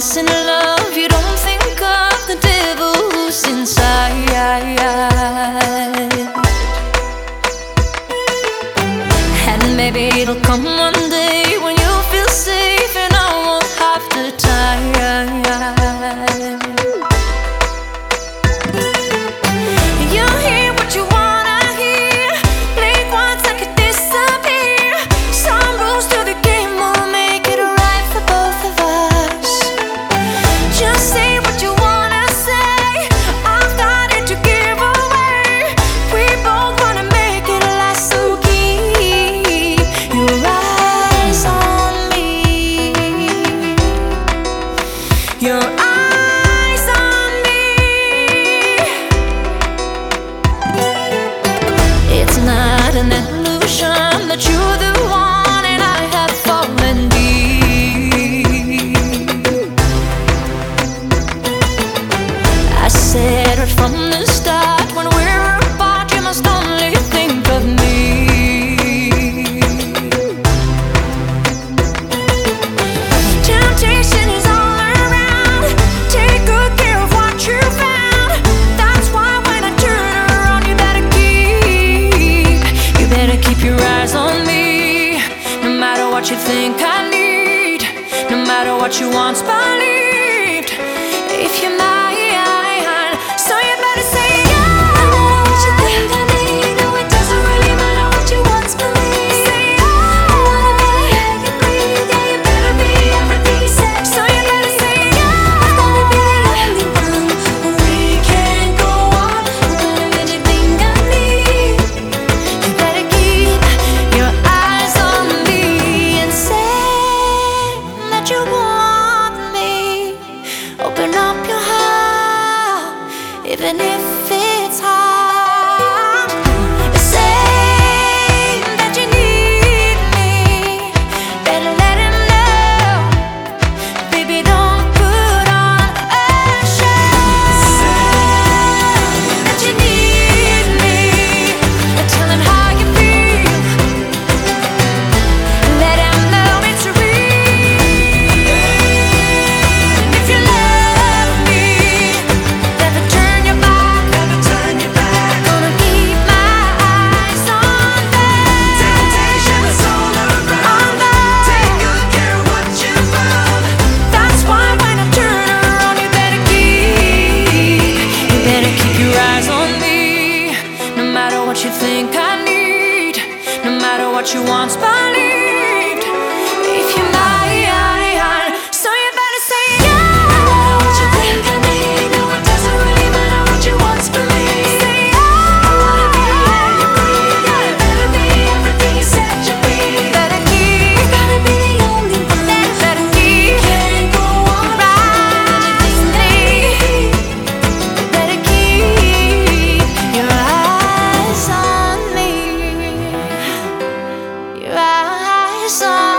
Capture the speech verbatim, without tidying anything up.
once in love, you don't think of the devil who's inside. And maybe it'll come one day when you'll feel safe and I won't have to tire. You hear what you wanna hear, blink once I could disappear. Some rules to the game will make it right for both of us. Just say what you wanna say, I've got it to give away. We both wanna make it last, so keep your eyes on me. Your eyes on me. It's not an illusion that you're the one and I have fallen deep. I said right from the start, when we're apart you must only think of me. Temptation is all around, take good care of what you found. That's why when I turn around you better keep, you better keep your eyes on me. No matter what you think I need, no matter what you once believed, if you're mine, so you better say yeah. No matter what you think I need, no it doesn't really matter what you once believed. Say yeah. I wanna be the air you breathe, yeah you better be everything you said. So you better say yeah. I've gotta be the only one. We can't go on running anything I need. You better keep your eyes on me and say that you want me. Open up your heart, even if it's hard. Say that you need me, better let him know. Baby, don't put on a show. That you need me, tell him how you feel. Let him know it's real. If you love me, never turn your back, never turn your back. Gonna keep my eyes on them. Temptation is all around, take good care of what you found. That's why when I turn around you better keep, you better keep your eyes on me. No matter what you think I need, no matter what you once believed, if you're mine, so you better say yeah. No matter what you think I need, no it doesn't really matter what you once believed. Say yeah. I wanna be the air you breathe, yeah you better be everything you said you'd be. Better keep, you gotta be the only one. Better keep, can't go on running anything. Better keep your eyes on me. Your eyes on